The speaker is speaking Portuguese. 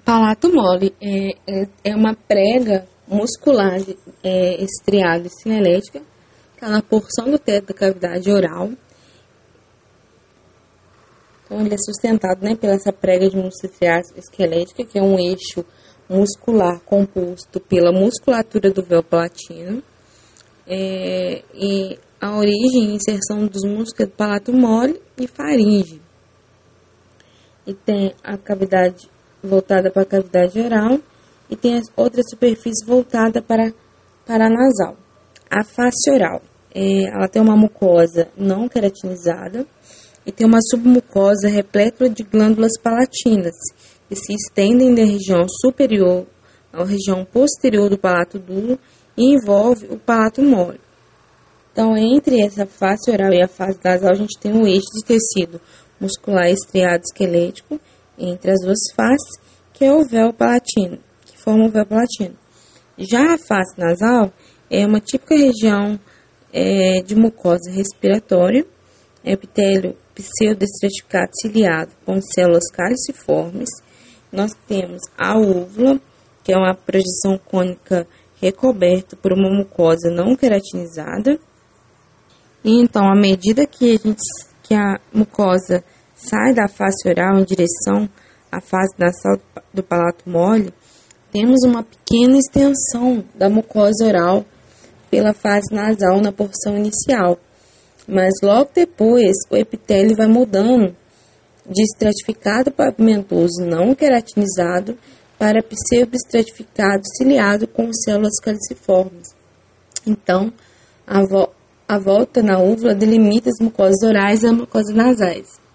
Palato mole é uma prega muscular estriada e sinalética, que está na porção do teto da cavidade oral. Então, ele é sustentado, pela essa prega de músculo estriada esquelética, que é um eixo muscular composto pela musculatura do véu palatino. E a origem e inserção dos músculos é do palato mole e faringe. E tem a cavidade voltada para a cavidade oral e tem as outras superfícies voltadas para a nasal. A face oral, ela tem uma mucosa não queratinizada e tem uma submucosa repleta de glândulas palatinas que se estendem da região superior à região posterior do palato duro e envolve o palato mole. Então, entre essa face oral e a face nasal, a gente tem um eixo de tecido muscular estriado esquelético entre as duas faces, que é o véu palatino, que forma o véu palatino. Já a face nasal é uma típica região de mucosa respiratória, epitélio pseudoestratificado ciliado com células caliciformes. Nós temos a úvula, que é uma projeção cônica recoberta por uma mucosa não queratinizada. E então, à medida que a mucosa sai da face oral em direção à face nasal do palato mole, temos uma pequena extensão da mucosa oral pela face nasal na porção inicial. Mas logo depois, o epitélio vai mudando de estratificado pavimentoso não queratinizado para pseudoestratificado ciliado com células caliciformes. Então, a volta na úvula delimita as mucosas orais e as mucosas nasais.